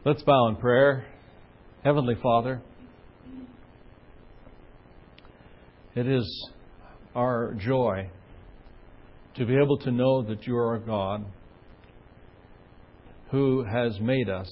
Let's bow in prayer. Heavenly Father, it is our joy to be able to know that you are a God who has made us.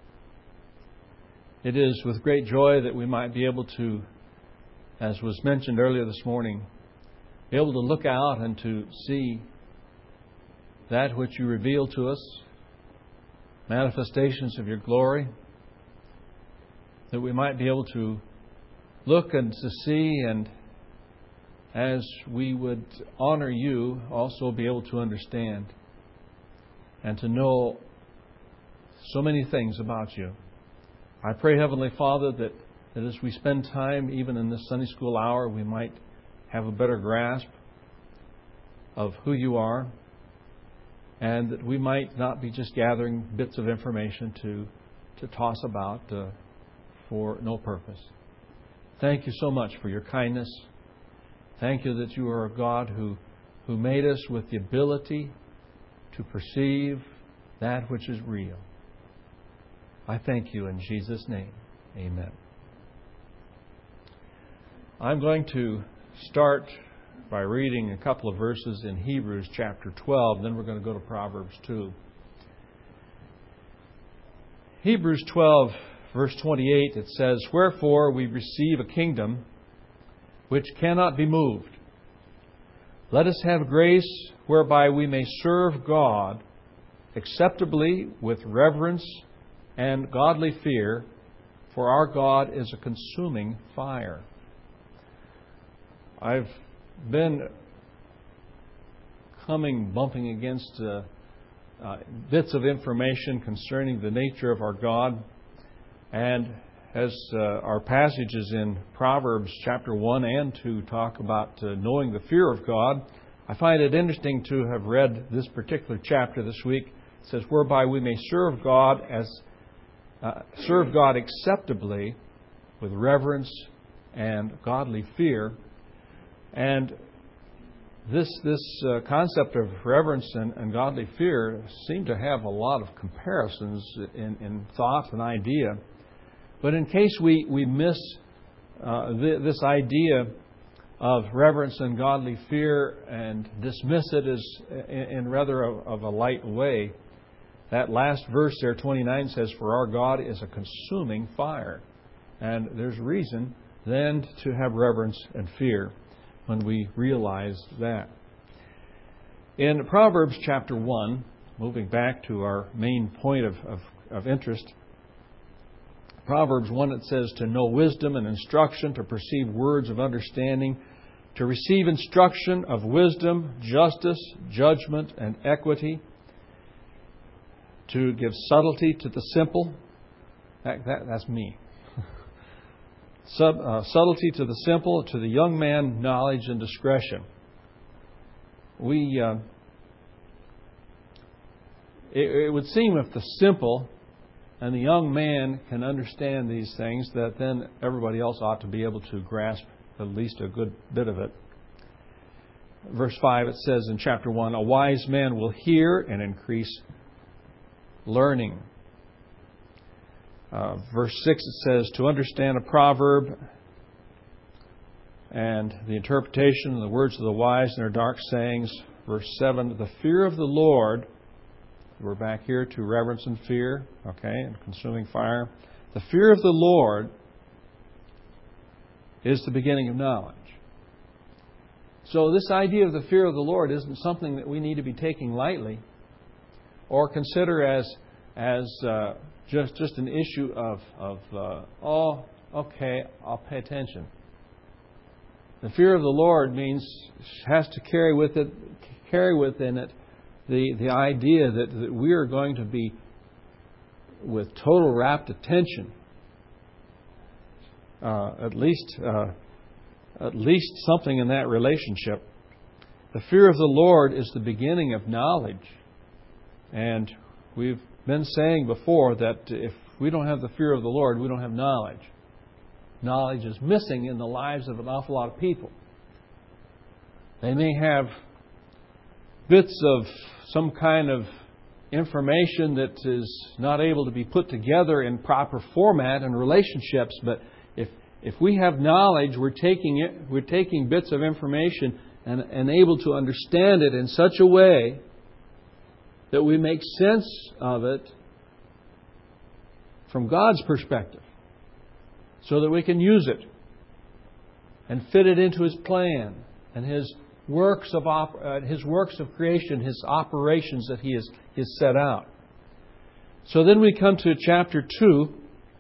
It is with great joy that we might be able to, as was mentioned earlier this morning, be able to look out and to see that which you reveal to us, manifestations of your glory, that we might be able to look and to see, and as we would honor you, also be able to understand and to know so many things about you. I pray, Heavenly Father, that as we spend time, even in this Sunday school hour, we might have a better grasp of who you are, and that we might not be just gathering bits of information to toss about for no purpose. Thank you so much for your kindness. Thank you that you are a God who made us with the ability to perceive that which is real. I thank you in Jesus' name. Amen. I'm going to start by reading a couple of verses in Hebrews chapter 12. Then we're going to go to Proverbs 2. Hebrews 12, verse 28, it says, "Wherefore we receive a kingdom which cannot be moved. Let us have grace whereby we may serve God acceptably with reverence and godly fear, for our God is a consuming fire." I've been bumping against bits of information concerning the nature of our God. And as our passages in Proverbs chapter 1 and 2 talk about knowing the fear of God, I find it interesting to have read this particular chapter this week. It says, "Whereby we may serve God acceptably with reverence and godly fear." And this concept of reverence and godly fear seem to have a lot of comparisons in thought and idea. But in case we miss this idea of reverence and godly fear and dismiss it as in rather of a light way, that last verse there, 29, says, "For our God is a consuming fire." And there's reason then to have reverence and fear when we realize that. In Proverbs chapter 1, moving back to our main point of interest, Proverbs 1, it says, "To know wisdom and instruction, to perceive words of understanding, to receive instruction of wisdom, justice, judgment, and equity, to give subtlety to the simple." That's me. Subtlety to the simple, to the young man, knowledge and discretion. It would seem if the simple and the young man can understand these things, that then everybody else ought to be able to grasp at least a good bit of it. Verse 5, it says in chapter 1, "A wise man will hear and increase learning." Verse 6, it says, "To understand a proverb and the interpretation and the words of the wise and their dark sayings." Verse 7, "The fear of the Lord," we're back here to reverence and fear, and consuming fire. "The fear of the Lord is the beginning of knowledge." So this idea of the fear of the Lord isn't something that we need to be taking lightly or consider as just an issue of I'll pay attention. The fear of the Lord has to carry within it the idea that we are going to be with total rapt attention, at least something in that relationship. The fear of the Lord is the beginning of knowledge, and we've been saying before that if we don't have the fear of the Lord, we don't have knowledge. Knowledge is missing in the lives of an awful lot of people. They may have bits of some kind of information that is not able to be put together in proper format and relationships. But if we have knowledge, we're taking bits of information and able to understand it in such a way that we make sense of it from God's perspective, so that we can use it and fit it into His plan and His works of creation, His operations that He has set out. So then we come to chapter 2.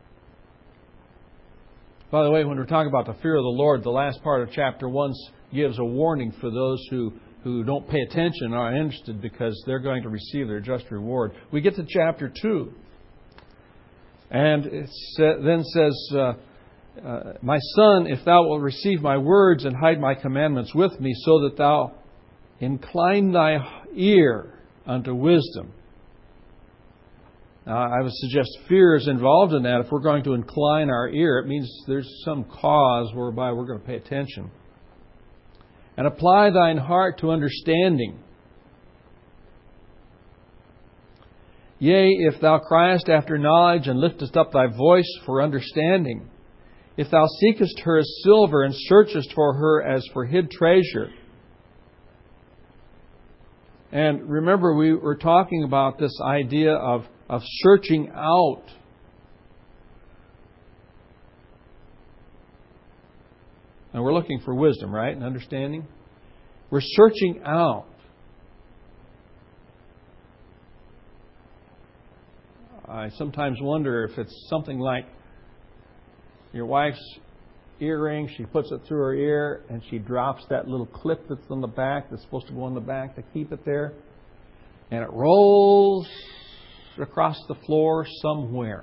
By the way, when we're talking about the fear of the Lord, the last part of chapter 1 gives a warning for those who don't pay attention and are interested, because they're going to receive their just reward. We get to chapter 2. And it then says, My son, if thou wilt receive my words and hide my commandments with me, so that thou incline thy ear unto wisdom. Now, I would suggest fear is involved in that. If we're going to incline our ear, it means there's some cause whereby we're going to pay attention. And apply thine heart to understanding. Yea, if thou criest after knowledge and liftest up thy voice for understanding, if thou seekest her as silver and searchest for her as for hid treasure. And remember, we were talking about this idea of searching out. And we're looking for wisdom, right? And understanding. We're searching out. I sometimes wonder if it's something like your wife's earring. She puts it through her ear and she drops that little clip that's on the back, that's supposed to go on the back to keep it there. And it rolls across the floor somewhere.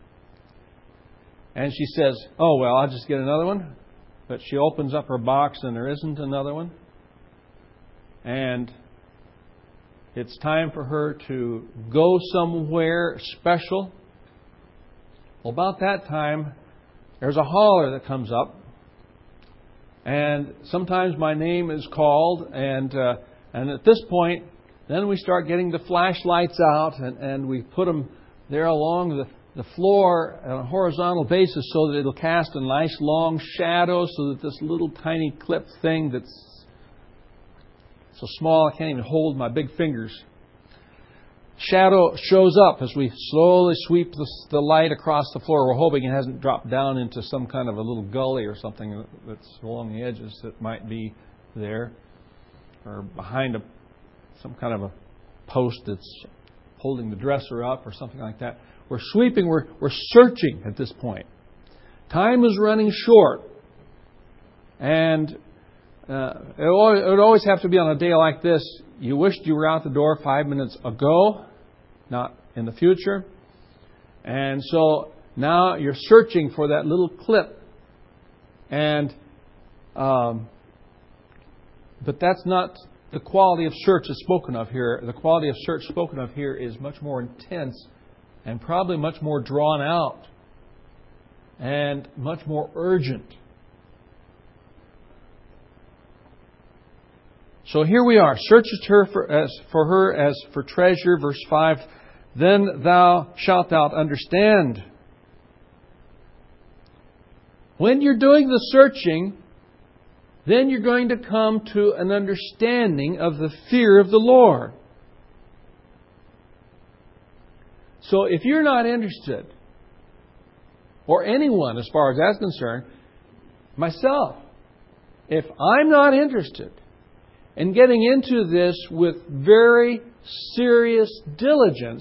And she says, oh, well, I'll just get another one. But she opens up her box and there isn't another one. And it's time for her to go somewhere special. Well, about that time, there's a holler that comes up. And sometimes my name is called. And at this point, then we start getting the flashlights out and we put them there along the floor on a horizontal basis so that it'll cast a nice long shadow, so that this little tiny clip thing that's so small I can't even hold my big fingers, shadow shows up as we slowly sweep the light across the floor. We're hoping it hasn't dropped down into some kind of a little gully or something that's along the edges that might be there, or behind some kind of a post that's holding the dresser up or something like that. We're sweeping, we're searching at this point. Time is running short. And it would always have to be on a day like this. You wished you were out the door 5 minutes ago, not in the future. And so now you're searching for that little clip. And but that's not the quality of search that's spoken of here. The quality of search spoken of here is much more intense and probably much more drawn out and much more urgent. So here we are. Searchest her for her as for treasure. Verse 5. Then shalt thou understand. When you're doing the searching, then you're going to come to an understanding of the fear of the Lord. So if you're not interested, or anyone as far as that's concerned, myself, if I'm not interested in getting into this with very serious diligence,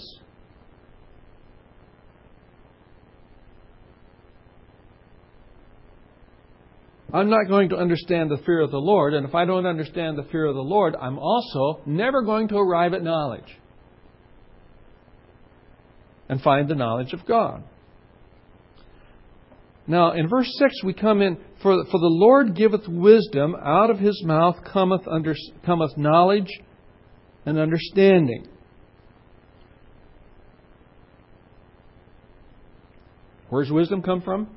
I'm not going to understand the fear of the Lord. And if I don't understand the fear of the Lord, I'm also never going to arrive at knowledge and find the knowledge of God. Now, in verse 6, we come in, for the Lord giveth wisdom, out of His mouth cometh knowledge and understanding. Where's wisdom come from?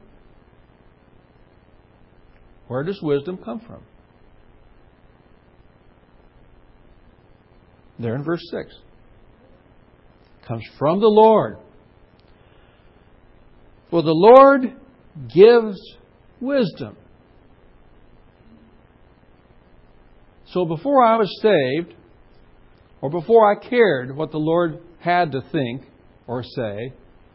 Where does wisdom come from? There in verse 6. comes from the Lord. For the Lord gives wisdom. So before I was saved, or before I cared what the Lord had to think or say,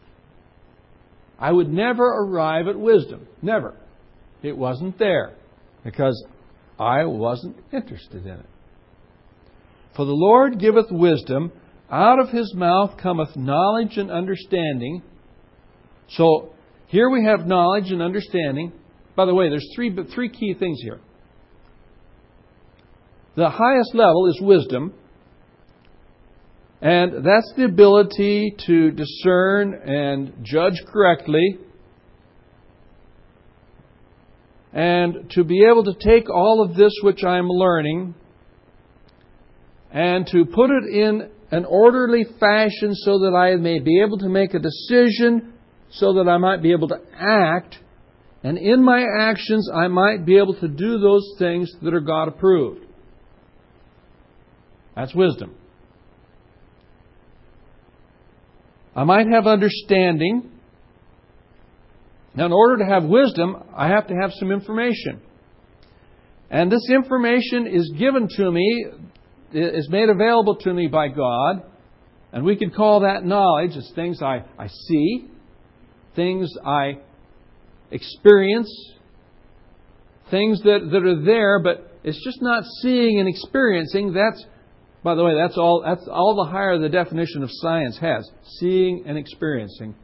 I would never arrive at wisdom. Never. It wasn't there because I wasn't interested in it. For the Lord giveth wisdom, out of His mouth cometh knowledge and understanding. So here we have knowledge and understanding. By the way, there's three key things here. The highest level is wisdom. And that's the ability to discern and judge correctly. And to be able to take all of this which I'm learning and to put it in an orderly fashion so that I may be able to make a decision, so that I might be able to act. And in my actions, I might be able to do those things that are God approved. That's wisdom. I might have understanding. Now, in order to have wisdom, I have to have some information. And this information is given to me, is made available to me by God. And we can call that knowledge. It's things I see, things I experience, things that are there, but it's just not seeing and experiencing. That's, by the way, that's all the higher the definition of science has. Seeing and experiencing.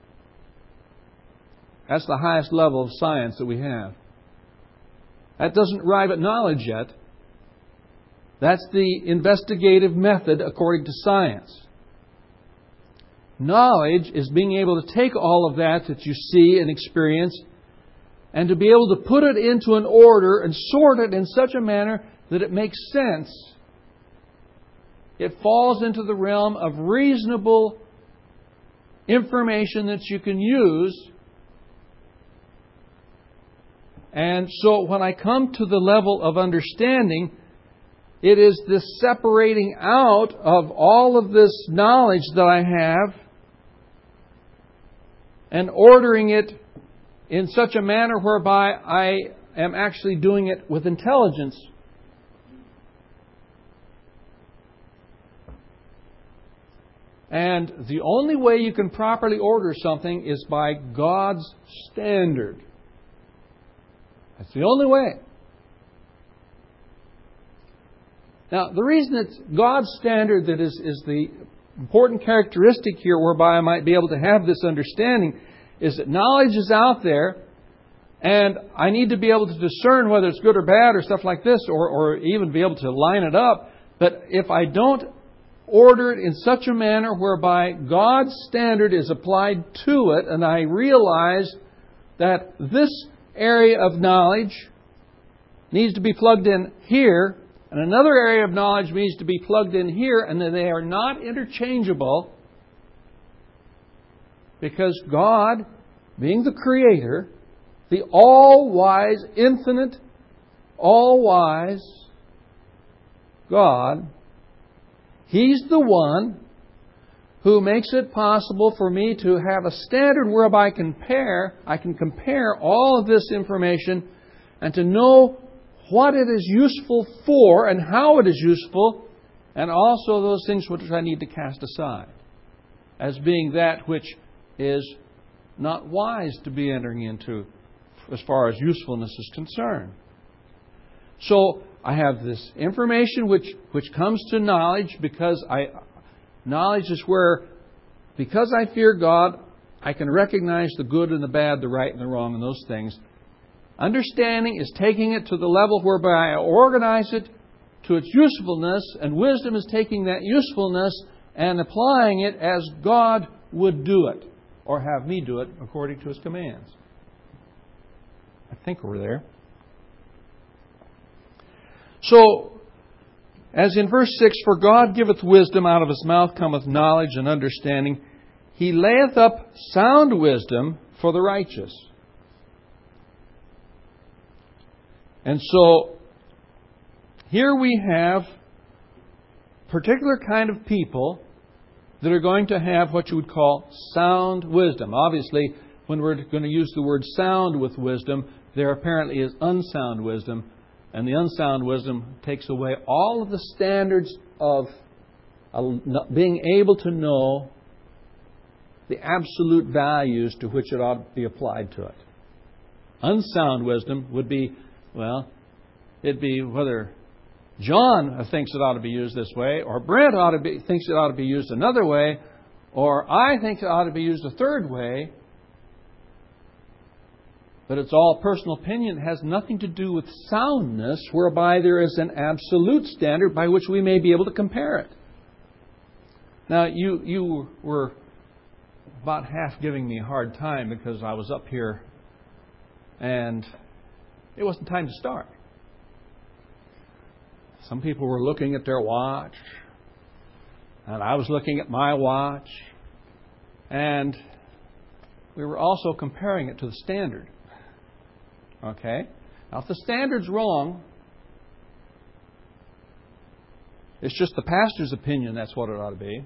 That's the highest level of science that we have. That doesn't arrive at knowledge yet. That's the investigative method according to science. Knowledge is being able to take all of that you see and experience and to be able to put it into an order and sort it in such a manner that it makes sense. It falls into the realm of reasonable information that you can use. And so when I come to the level of understanding, it is this separating out of all of this knowledge that I have and ordering it in such a manner whereby I am actually doing it with intelligence. And the only way you can properly order something is by God's standard. That's the only way. Now, the reason it's God's standard that is the important characteristic here whereby I might be able to have this understanding is that knowledge is out there and I need to be able to discern whether it's good or bad or stuff like this or even be able to line it up. But if I don't order it in such a manner whereby God's standard is applied to it and I realize that this area of knowledge needs to be plugged in here and another area of knowledge needs to be plugged in here and that they are not interchangeable because God, being the Creator, the all-wise, infinite, all-wise God, He's the one who makes it possible for me to have a standard whereby I can compare all of this information and to know what it is useful for and how it is useful, and also those things which I need to cast aside as being that which is not wise to be entering into as far as usefulness is concerned. So I have this information which comes to knowledge because knowledge is where, because I fear God, I can recognize the good and the bad, the right and the wrong, and those things. Understanding is taking it to the level whereby I organize it to its usefulness, and wisdom is taking that usefulness and applying it as God would do it, or have me do it according to His commands. I think we're there. So, as in verse 6, for God giveth wisdom, out of His mouth cometh knowledge and understanding. He layeth up sound wisdom for the righteous. And so, here we have a particular kind of people that are going to have what you would call sound wisdom. Obviously, when we're going to use the word sound with wisdom, there apparently is unsound wisdom. And the unsound wisdom takes away all of the standards of being able to know the absolute values to which it ought to be applied to it. Unsound wisdom would be, well, it'd be whether John thinks it ought to be used this way, or Brent thinks it ought to be used another way, or I think it ought to be used a third way. But it's all personal opinion. It has nothing to do with soundness, whereby there is an absolute standard by which we may be able to compare it. Now, you were about half giving me a hard time because I was up here and it wasn't time to start. Some people were looking at their watch, and I was looking at my watch, and we were also comparing it to the standard. Okay? Now, if the standard's wrong, it's just the pastor's opinion that's what it ought to be.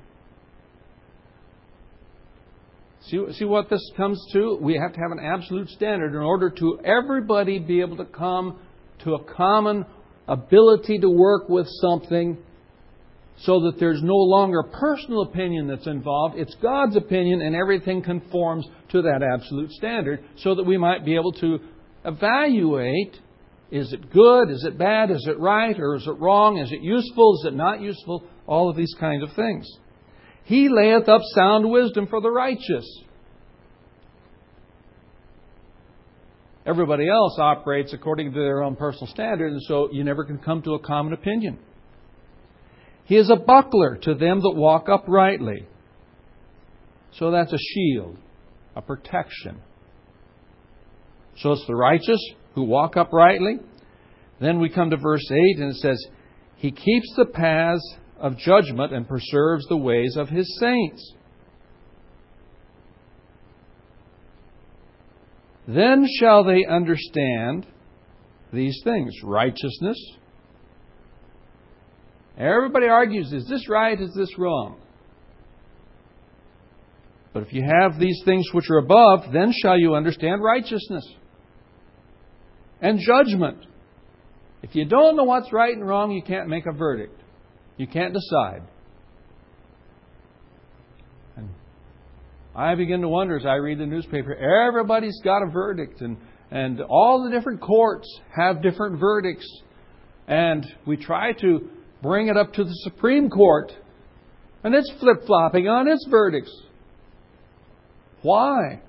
See what this comes to? We have to have an absolute standard in order to everybody be able to come to a common ability to work with something, so that there's no longer personal opinion that's involved. It's God's opinion, and everything conforms to that absolute standard, so that we might be able to evaluate, is it good, is it bad, is it right, or is it wrong, is it useful, is it not useful, all of these kinds of things. He layeth up sound wisdom for the righteous. Everybody else operates according to their own personal standard, and so you never can come to a common opinion. He is a buckler to them that walk uprightly. So that's a shield, a protection. So it's the righteous who walk uprightly. Then we come to verse 8, and it says, He keeps the paths of judgment and preserves the ways of His saints. Then shall they understand these things. Righteousness. Everybody argues, is this right, is this wrong? But if you have these things which are above, then shall you understand righteousness and judgment. If you don't know what's right and wrong, you can't make a verdict. You can't decide. And I begin to wonder as I read the newspaper, everybody's got a verdict, and all the different courts have different verdicts. And we try to bring it up to the Supreme Court, and it's flip-flopping on its verdicts. Why?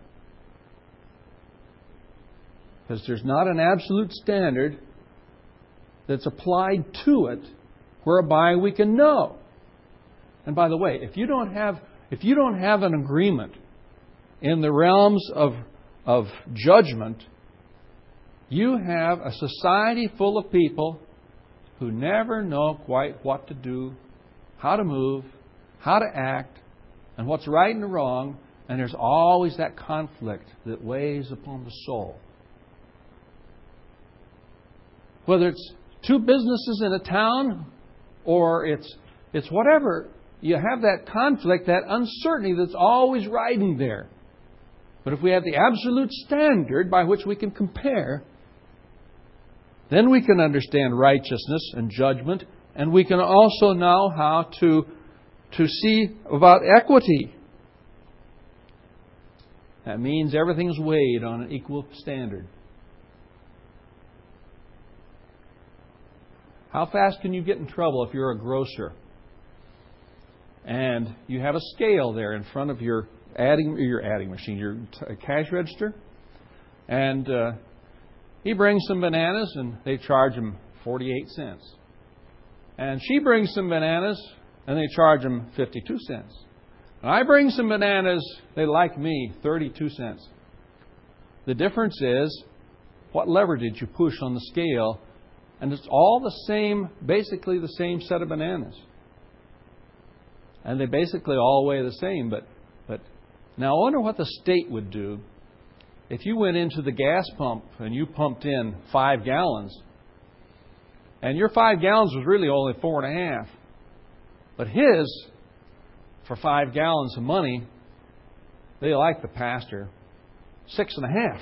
Because there's not an absolute standard that's applied to it whereby we can know. And by the way, if you don't have an agreement in the realms of judgment, you have a society full of people who never know quite what to do, how to move, how to act, and what's right and wrong, and there's always that conflict that weighs upon the soul. Whether it's two businesses in a town, or it's whatever, you have that conflict, that uncertainty that's always riding there. But if we have the absolute standard by which we can compare, then we can understand righteousness and judgment, and we can also know how to see about equity. That means everything's weighed on an equal standard. How fast can you get in trouble if you're a grocer and you have a scale there in front of your adding machine, your cash register, and he brings some bananas and they charge him 48 cents. And she brings some bananas and they charge him 52 cents. And I bring some bananas, they like me, 32 cents. The difference is, what lever did you push on the scale? And it's all the same, basically the same set of bananas. And they basically all weigh the same. But now I wonder what the state would do if you went into the gas pump and you pumped in 5 gallons. And your 5 gallons was really only 4.5. But his for 5 gallons of money, they like the pastor 6.5.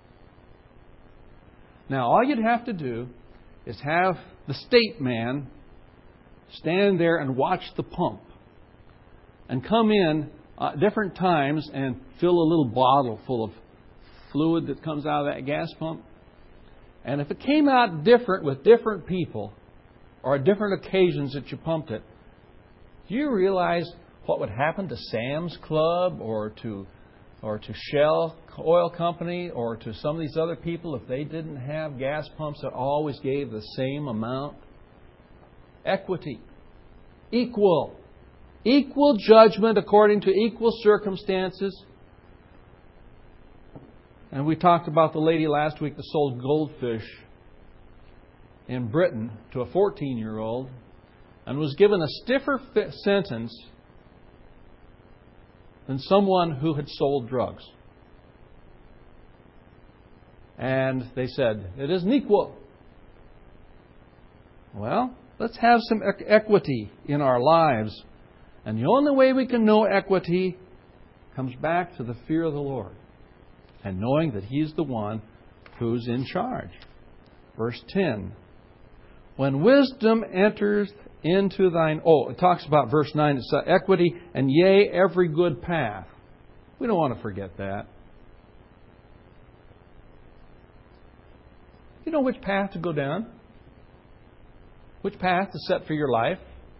Now, all you'd have to do is have the state man stand there and watch the pump and come in at different times and fill a little bottle full of fluid that comes out of that gas pump. And if it came out different with different people or at different occasions that you pumped it, do you realize what would happen to Sam's Club or to Shell Oil Company or to some of these other people if they didn't have gas pumps that always gave the same amount? Equity. Equal. Equal judgment according to equal circumstances. And we talked about the lady last week that sold goldfish in Britain to a 14-year-old and was given a stiffer sentence than someone who had sold drugs. And they said, it isn't equal. Well, let's have some equity in our lives. And the only way we can know equity comes back to the fear of the Lord and knowing that He's the one who's in charge. Verse 10. When wisdom enters into thine... Oh, it talks about verse 9. It's equity and yea, every good path. We don't want to forget that. You know which path to go down? Which path to set for your life?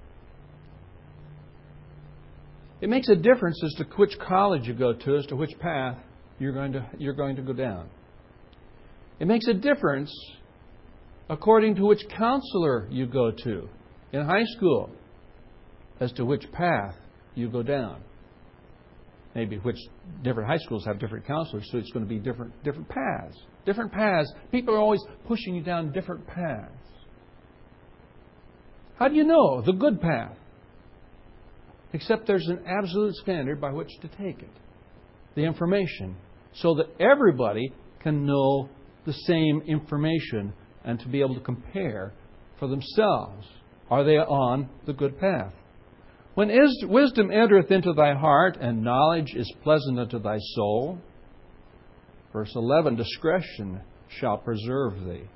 It makes a difference as to which college you go to, as to which path you're going to go down. It makes a difference according to which counselor you go to in high school, as to which path you go down. Maybe which different high schools have different counselors, so it's going to be different paths. Different paths. People are always pushing you down different paths. How do you know the good path? Except there's an absolute standard by which to take it. The information. So that everybody can know the same information and to be able to compare for themselves. Are they on the good path? When wisdom entereth into thy heart, and knowledge is pleasant unto thy soul. Verse 11, discretion shall preserve thee.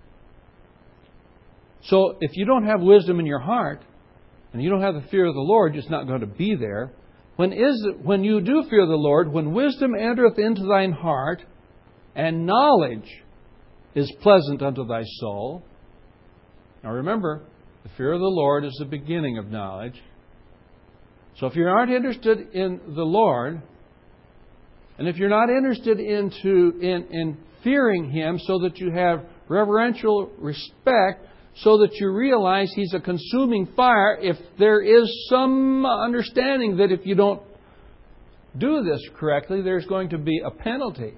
So if you don't have wisdom in your heart, and you don't have the fear of the Lord, it's not going to be there. When you do fear the Lord, when wisdom entereth into thine heart, and knowledge is pleasant unto thy soul. Now remember, the fear of the Lord is the beginning of knowledge. So if you aren't interested in the Lord, and if you're not interested in fearing Him so that you have reverential respect, so that you realize He's a consuming fire, if there is some understanding that if you don't do this correctly, there's going to be a penalty.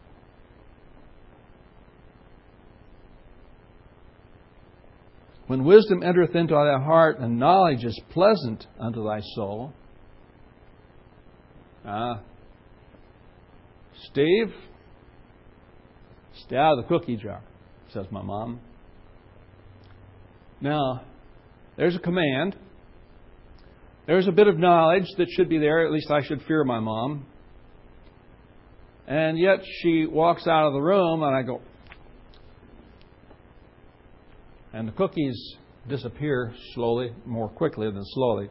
When wisdom entereth into thy heart, and knowledge is pleasant unto thy soul. Steve, stay out of the cookie jar, says my mom. Now, there's a command. There's a bit of knowledge that should be there. At least I should fear my mom. And yet she walks out of the room and I go... And the cookies disappear slowly, more quickly than slowly.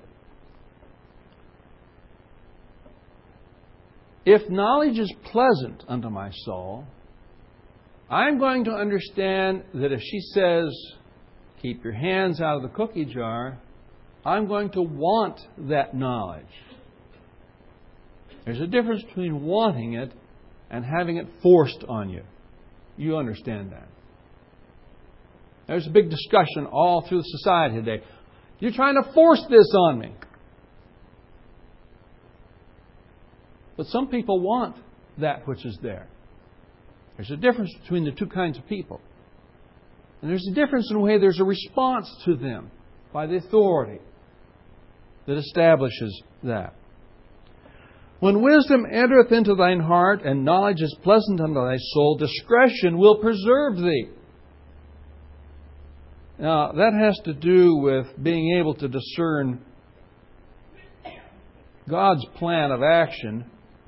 If knowledge is pleasant unto my soul, I'm going to understand that if she says, keep your hands out of the cookie jar, I'm going to want that knowledge. There's a difference between wanting it and having it forced on you. You understand that. There's a big discussion all through society today. You're trying to force this on me. But some people want that which is there. There's a difference between the two kinds of people. And there's a difference in the way there's a response to them by the authority that establishes that. When wisdom entereth into thine heart, and knowledge is pleasant unto thy soul, discretion will preserve thee. Now, that has to do with being able to discern God's plan of action,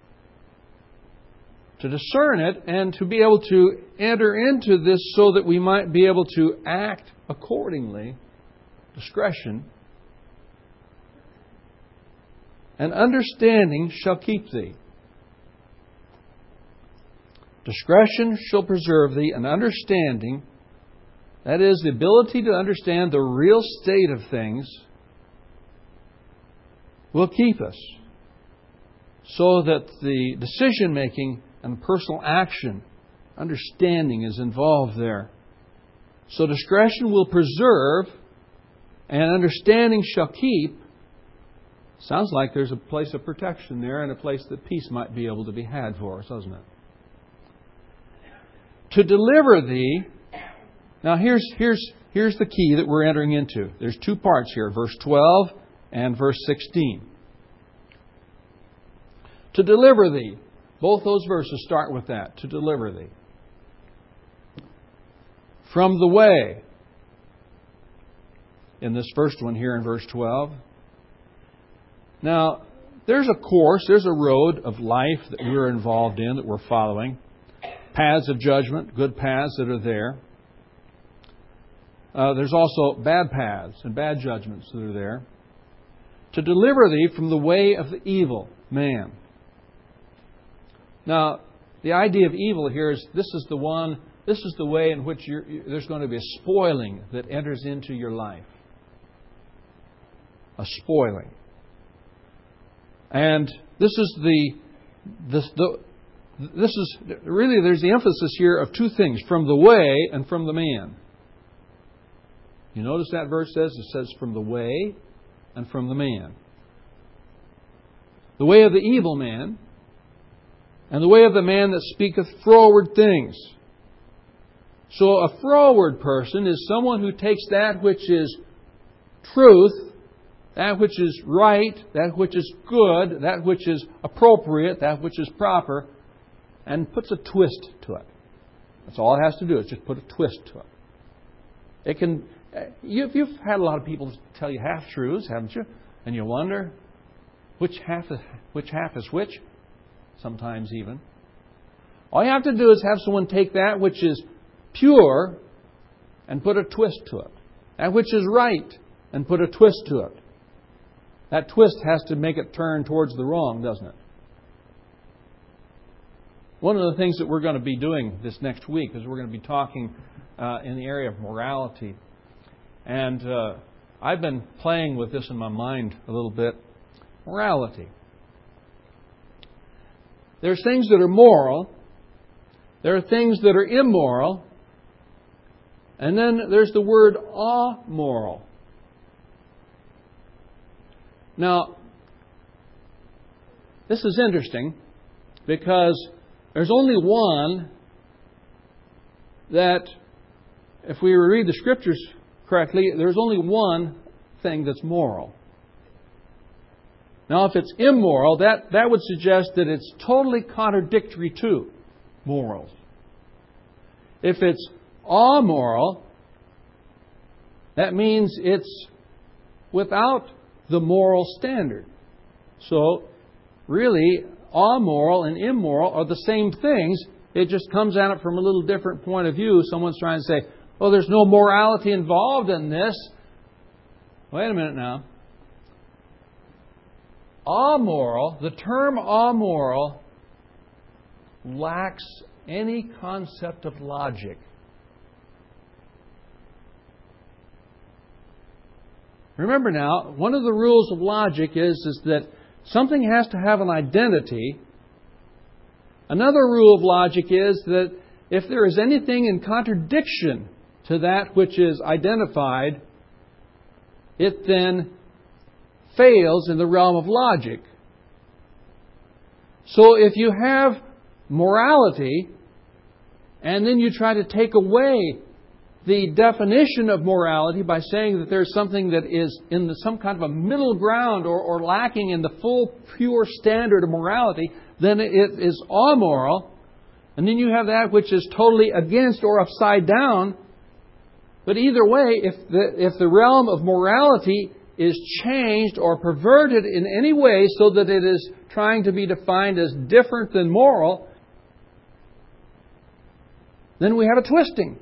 to discern it and to be able to enter into this so that we might be able to act accordingly. Discretion. And understanding shall keep thee. Discretion shall preserve thee, and understanding, that is, the ability to understand the real state of things, will keep us so that the decision-making and personal action, understanding is involved there. So discretion will preserve, and understanding shall keep. Sounds like there's a place of protection there and a place that peace might be able to be had for us, doesn't it? To deliver thee. Now here's the key that we're entering into. There's two parts here, verse 12 and verse 16. To deliver thee. Both those verses start with that. To deliver thee. From the way. In this first one here in verse 12. Now, there's a course, there's a road of life that we're involved in, that we're following. Paths of judgment, good paths that are there. There's also bad paths and bad judgments that are there. To deliver thee from the way of the evil man. Now, the idea of evil here is this is the way in which there's going to be a spoiling that enters into your life. A spoiling. And this is really, there's the emphasis here of two things, from the way and from the man. You notice that verse says from the way and from the man. The way of the evil man and the way of the man that speaketh froward things. So a froward person is someone who takes that which is truth, that which is right, that which is good, that which is appropriate, that which is proper, and puts a twist to it. That's all it has to do, is just put a twist to it. It can. You've had a lot of people tell you half-truths, haven't you? And you wonder which half is which, sometimes even. All you have to do is have someone take that which is pure and put a twist to it. That which is right and put a twist to it. That twist has to make it turn towards the wrong, doesn't it? One of the things that we're going to be doing this next week is we're going to be talking in the area of morality. And I've been playing with this in my mind a little bit. Morality. There's things that are moral. There are things that are immoral. And then there's the word amoral. Now, this is interesting because there's only one that, if we read the Scriptures correctly, there's only one thing that's moral. Now, if it's immoral, that would suggest that it's totally contradictory to morals. If it's amoral, that means it's without the moral standard. So, really, amoral and immoral are the same things. It just comes at it from a little different point of view. Someone's trying to say, oh, there's no morality involved in this. Wait a minute now. Amoral, the term amoral, lacks any concept of logic. Remember now, one of the rules of logic is that something has to have an identity. Another rule of logic is that if there is anything in contradiction to that which is identified, it then fails in the realm of logic. So if you have morality and then you try to take away the definition of morality by saying that there's something that is in some kind of a middle ground or lacking in the full pure standard of morality, then it is amoral. And then you have that which is totally against or upside down. But either way, if the realm of morality is changed or perverted in any way so that it is trying to be defined as different than moral, then we have a twisting.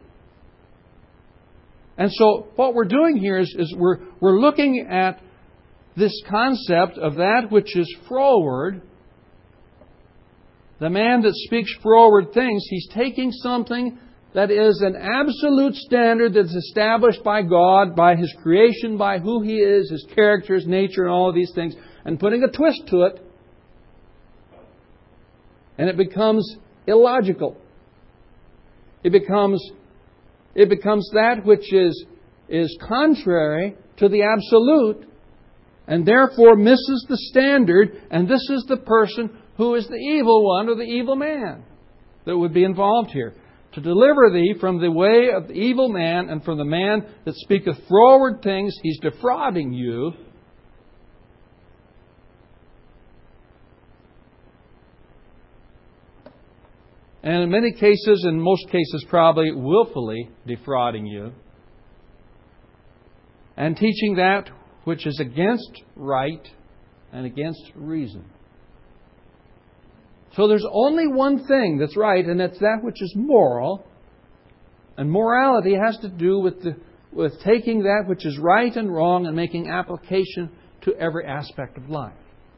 And so what we're doing here is we're looking at this concept of that which is froward. The man that speaks froward things, he's taking something that is an absolute standard that's established by God, by His creation, by who He is, His character, His nature, and all of these things, and putting a twist to it. And it becomes illogical. It becomes that which is contrary to the absolute, and therefore misses the standard, and this is the person who is the evil one or the evil man that would be involved here. To deliver thee from the way of the evil man and from the man that speaketh froward things, he's defrauding you. And in many cases, in most cases probably, willfully defrauding you. And teaching that which is against right and against reason. So there's only one thing that's right, and that's that which is moral. And morality has to do with taking that which is right and wrong and making application to every aspect of life.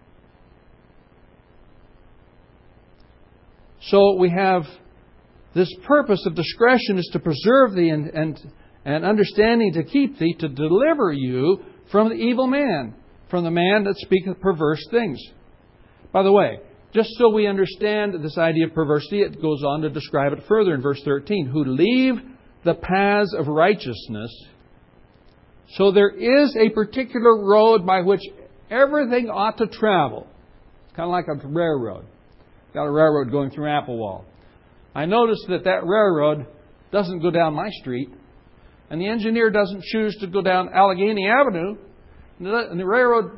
So we have this purpose of discretion is to preserve thee and understanding to keep thee, to deliver you from the evil man, from the man that speaketh perverse things. By the way, just so we understand this idea of perversity, it goes on to describe it further in verse 13. Who leave the paths of righteousness. So there is a particular road by which everything ought to travel. It's kind of like a railroad. Got a railroad going through Applewall. I noticed that railroad doesn't go down my street. And the engineer doesn't choose to go down Allegheny Avenue. And the railroad,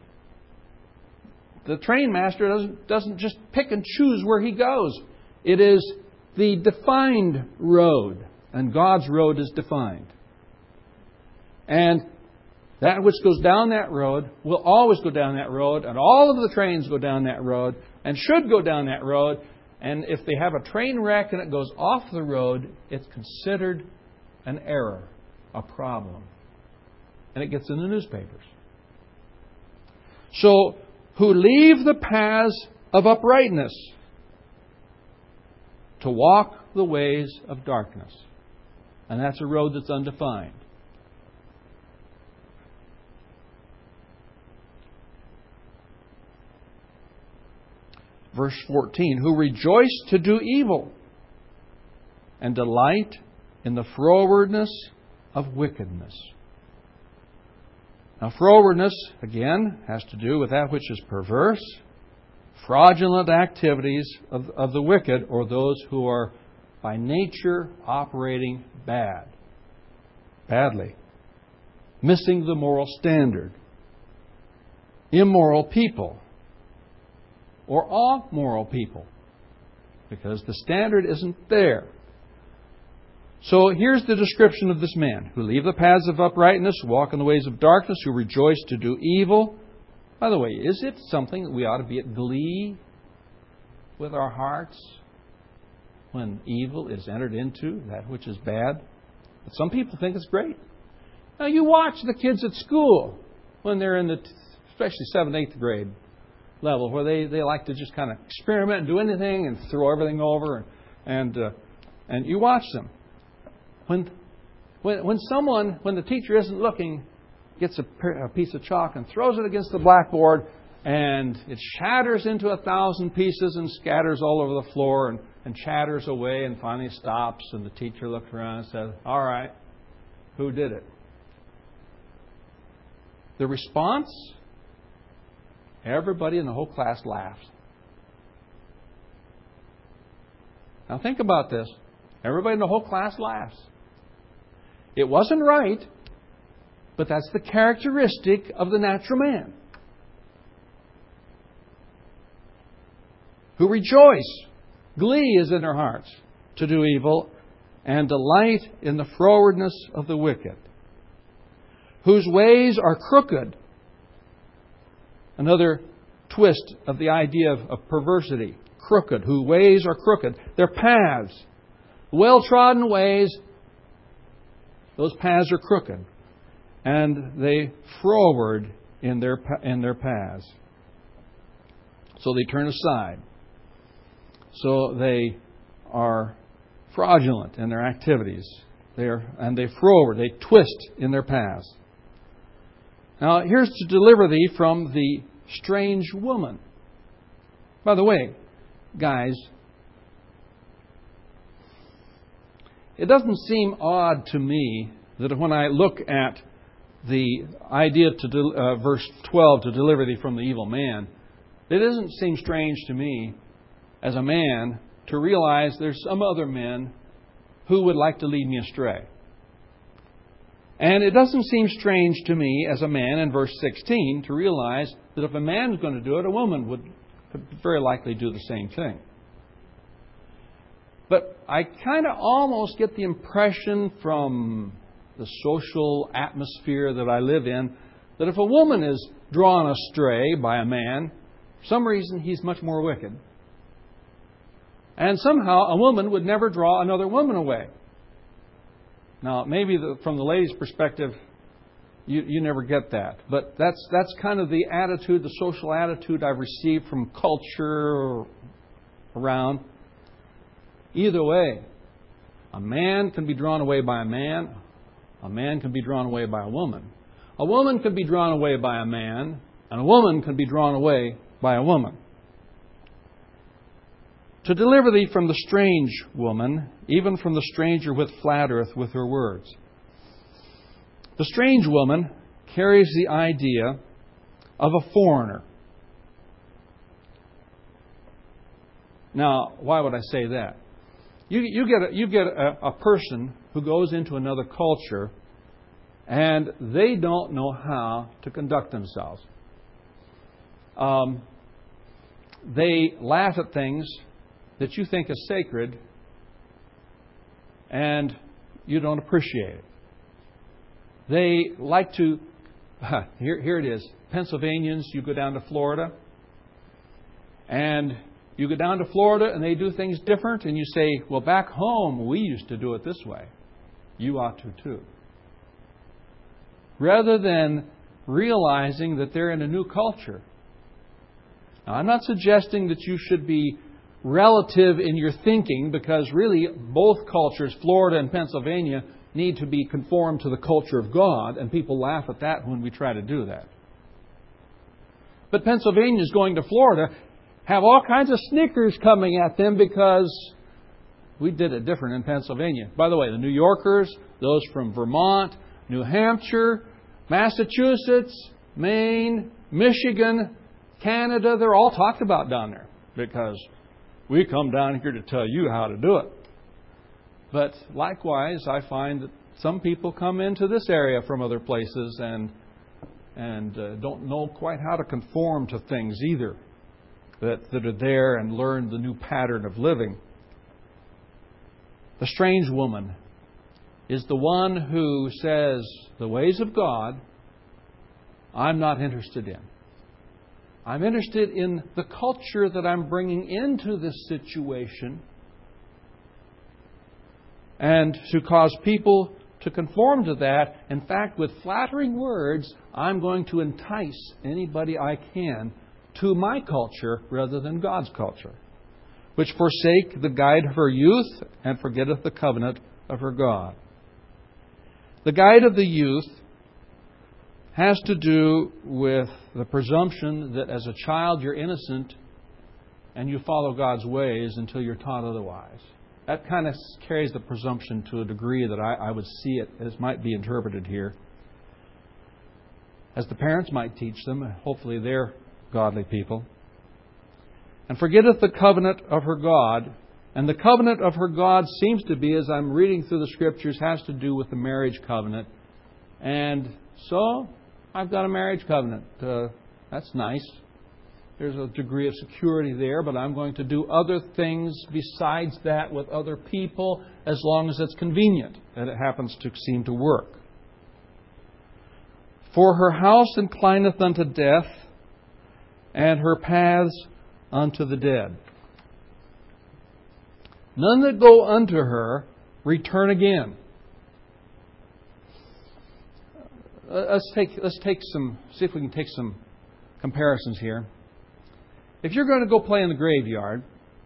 the train master doesn't just pick and choose where he goes. It is the defined road. And God's road is defined. And that which goes down that road will always go down that road. And all of the trains go down that road and should go down that road. And if they have a train wreck and it goes off the road, it's considered an error, a problem. And it gets in the newspapers. So, who leave the paths of uprightness to walk the ways of darkness. And that's a road that's undefined. Verse 14, who rejoice to do evil and delight in the frowardness of wickedness. Now, frowardness, again, has to do with that which is perverse, fraudulent activities of the wicked, or those who are by nature operating badly, missing the moral standard, immoral people, or amoral people, because the standard isn't there. So here's the description of this man, who leave the paths of uprightness, walk in the ways of darkness, who rejoice to do evil. By the way, is it something that we ought to be at glee with our hearts when evil is entered into, that which is bad? But some people think it's great. Now you watch the kids at school when they're in the, especially 7th, 8th grade level, where they like to just kind of experiment and do anything and throw everything over, and you watch them. When the teacher isn't looking, gets a piece of chalk and throws it against the blackboard, and it shatters into 1,000 pieces and scatters all over the floor and chatters away, and finally stops, and the teacher looks around and says, all right, who did it? The response? Everybody in the whole class laughs. Now think about this. Everybody in the whole class laughs. It wasn't right, but that's the characteristic of the natural man. Who rejoice. Glee is in their hearts to do evil, and delight in the frowardness of the wicked. whose ways are crooked. Another twist of the idea of perversity. Crooked, whose ways are crooked. Their paths, well-trodden ways, those paths are crooked. And they froward in their paths. So they turn aside. So they are fraudulent in their activities. They froward, they twist in their paths. Now, here's to deliver thee from the strange woman. By the way, guys, it doesn't seem odd to me that when I look at the idea verse 12, to deliver thee from the evil man, it doesn't seem strange to me as a man to realize there's some other men who would like to lead me astray. And it doesn't seem strange to me as a man in verse 16 to realize that if a man's going to do it, a woman could very likely do the same thing. But I kind of almost get the impression from the social atmosphere that I live in that if a woman is drawn astray by a man, for some reason he's much more wicked. And somehow a woman would never draw another woman away. Now, maybe from the lady's perspective, you never get that. But that's kind of the attitude, the social attitude I've received from culture around. Either way, a man can be drawn away by a man. A man can be drawn away by a woman. A woman can be drawn away by a man. And a woman can be drawn away by a woman. To deliver thee from the strange woman, even from the stranger which flattereth with her words. The strange woman carries the idea of a foreigner. Now, why would I say that? You get a person who goes into another culture and they don't know how to conduct themselves. They laugh at things that you think is sacred and you don't appreciate it. They like to, here it is, Pennsylvanians, you go down to Florida and you go down to Florida and they do things different and you say, well, back home we used to do it this way. You ought to too. Rather than realizing that they're in a new culture. Now, I'm not suggesting that you should be relative in your thinking, because really both cultures, Florida and Pennsylvania, need to be conformed to the culture of God, and people laugh at that when we try to do that. But Pennsylvanians going to Florida have all kinds of snickers coming at them because we did it different in Pennsylvania. By the way, the New Yorkers, those from Vermont, New Hampshire, Massachusetts, Maine, Michigan, Canada, they're all talked about down there because we come down here to tell you how to do it. But likewise, I find that some people come into this area from other places and don't know quite how to conform to things either that are there and learn the new pattern of living. The strange woman is the one who says, the ways of God, I'm not interested in. I'm interested in the culture that I'm bringing into this situation, and to cause people to conform to that. In fact, with flattering words, I'm going to entice anybody I can to my culture rather than God's culture, which forsake the guide of her youth and forgetteth the covenant of her God. The guide of the youth has to do with the presumption that as a child you're innocent and you follow God's ways until you're taught otherwise. That kind of carries the presumption to a degree that I would see it as might be interpreted here. As the parents might teach them, and hopefully they're godly people. And forgetteth the covenant of her God. And the covenant of her God seems to be, as I'm reading through the Scriptures, has to do with the marriage covenant. And so I've got a marriage covenant. That's nice. There's a degree of security there, but I'm going to do other things besides that with other people as long as it's convenient and it happens to seem to work. For her house inclineth unto death, and her paths unto the dead. None that go unto her return again. See if we can take some comparisons here. If you're going to go play in the graveyard,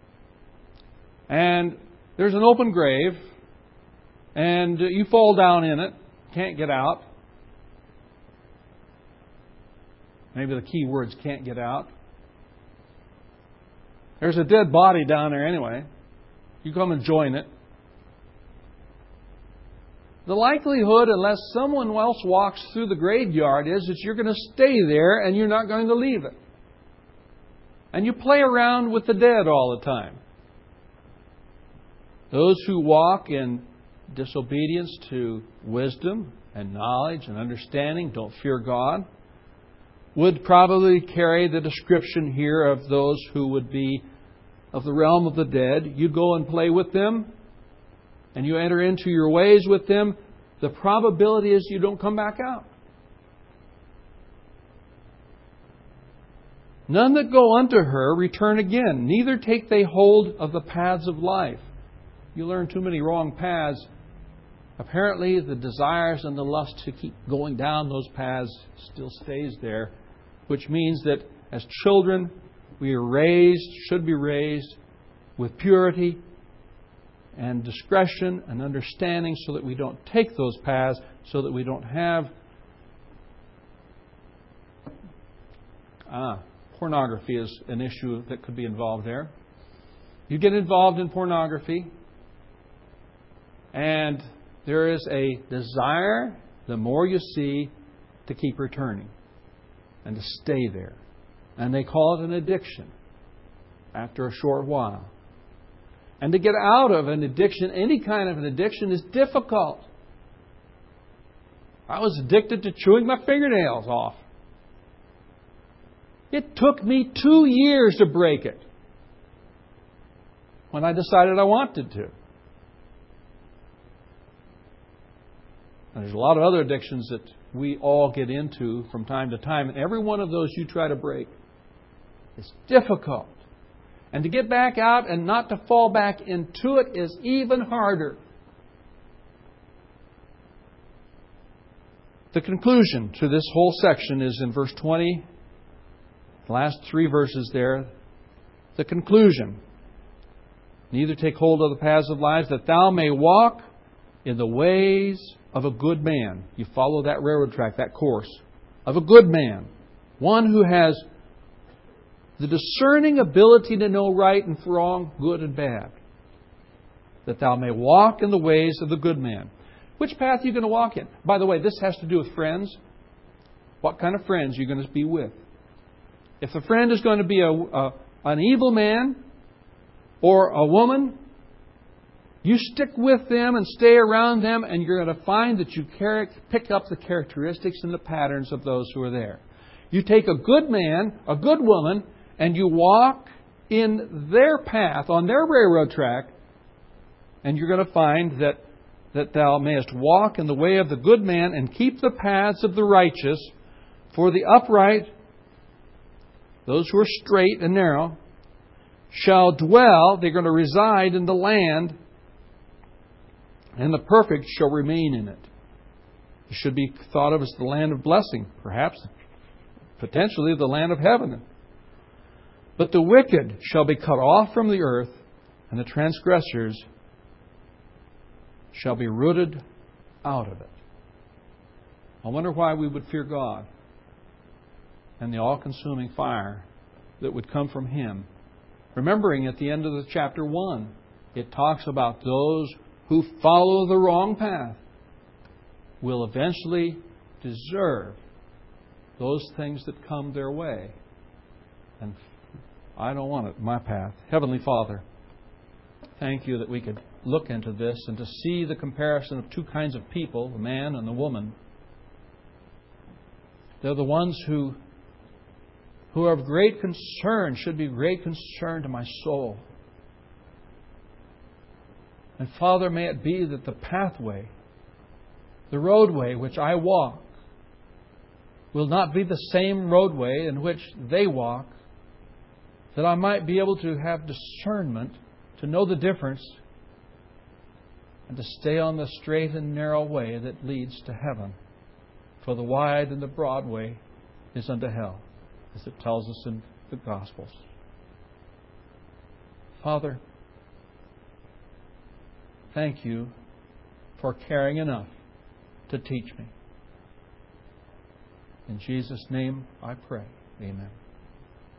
and there's an open grave, and you fall down in it, can't get out. Maybe the key words can't get out. There's a dead body down there anyway. You come and join it. The likelihood, unless someone else walks through the graveyard, is that you're going to stay there and you're not going to leave it. And you play around with the dead all the time. Those who walk in disobedience to wisdom and knowledge and understanding, don't fear God, would probably carry the description here of those who would be of the realm of the dead. You go and play with them, and you enter into your ways with them. The probability is you don't come back out. None that go unto her return again, neither take they hold of the paths of life. You learn too many wrong paths. Apparently, the desires and the lust to keep going down those paths still stays there, which means that as children, we are should be raised with purity and discretion and understanding so that we don't take those paths, so that we don't have pornography is an issue that could be involved there. You get involved in pornography, and there is a desire, the more you see, to keep returning and to stay there. And they call it an addiction after a short while. And to get out of an addiction, any kind of an addiction, is difficult. I was addicted to chewing my fingernails off. It took me 2 years to break it when I decided I wanted to. And there's a lot of other addictions that we all get into from time to time, and every one of those you try to break is difficult. And to get back out and not to fall back into it is even harder. The conclusion to this whole section is in verse 20, the last 3 verses there. The conclusion. Neither take hold of the paths of life, that thou may walk in the ways of a good man. You follow that railroad track, that course. Of a good man. One who has the discerning ability to know right and wrong, good and bad. That thou may walk in the ways of the good man. Which path are you going to walk in? By the way, this has to do with friends. What kind of friends are you going to be with? If the friend is going to be an evil man or a woman, you stick with them and stay around them, and you're going to find that you pick up the characteristics and the patterns of those who are there. You take a good man, a good woman, and you walk in their path, on their railroad track, and you're going to find that thou mayest walk in the way of the good man and keep the paths of the righteous, for the upright, those who are straight and narrow, shall dwell, they're going to reside in the land, and the perfect shall remain in it. It should be thought of as the land of blessing, perhaps, potentially the land of heaven. But the wicked shall be cut off from the earth, and the transgressors shall be rooted out of it. I wonder why we would fear God and the all-consuming fire that would come from Him. Remembering at the end of the chapter 1, it talks about those who follow the wrong path will eventually deserve those things that come their way. And I don't want it, my path. Heavenly Father, thank You that we could look into this and to see the comparison of 2 kinds of people, the man and the woman. They're the ones who are of great concern, should be great concern to my soul. And Father, may it be that the pathway, the roadway which I walk, will not be the same roadway in which they walk, that I might be able to have discernment, to know the difference, and to stay on the straight and narrow way that leads to heaven. For the wide and the broad way is unto hell, as it tells us in the Gospels. Father, thank You for caring enough to teach me. In Jesus' name I pray. Amen.